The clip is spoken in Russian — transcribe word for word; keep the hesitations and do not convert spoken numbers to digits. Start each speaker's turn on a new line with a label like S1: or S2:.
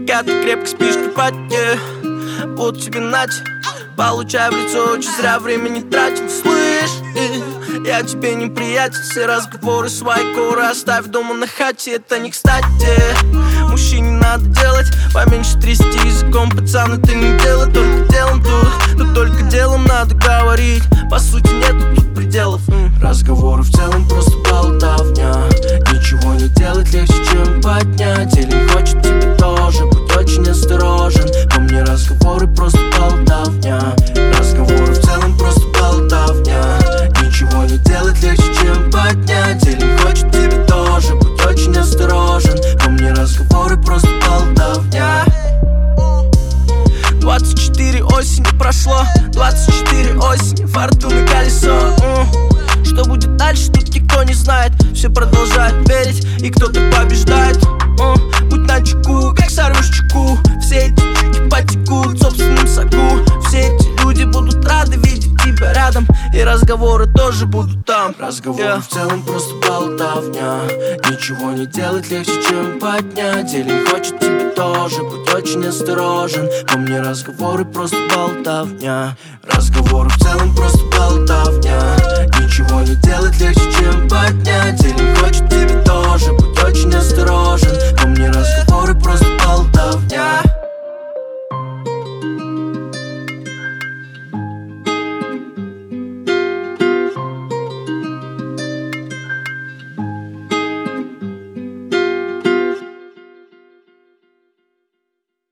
S1: Пока ты крепко спишь, кипать, yeah. Вот тебе нать, получай в лицо, очень зря время не тратим. Слышь, yeah. Я тебе неприятен, все разговоры свои коры оставь дома на хате, это не кстати. Мужчине надо делать поменьше трясти языком, пацан, это не дело, только делом тут. Но только делом надо говорить, по сути нету тут пределов. Разговоры в целом просто болтовня, ничего не делать легче, чем поднять. Или не хочет тебе тоже, будь очень осторожен. По мне разговоры просто болтовня, разговоры в целом просто болтовня, ничего не делать легче, чем поднять. Или не хочет тебе тоже, будь очень осторожен. По мне разговоры просто болтовня. Двадцать четыре осени прошло, двадцать четыре осени, фортуны колесо. Что будет дальше, тут никто не знает. Все продолжают верить, и кто-то побеждает. Будь начеку, как сорвешь чеку. Все эти чуки потекут в собственном соку. Все эти люди будут рады видеть тебя рядом, и разговоры тоже будут там. Разговоры yeah. в целом просто болтовня, ничего не делать легче, чем поднять. Или не хочет тебе тоже, будь очень осторожен. По мне разговоры просто болтовня, разговоры в целом просто болтовня, ничего не делать легче, чем поднять. Или не хочет тебе тоже, будь очень осторожен. По мне разговоры просто болтовня.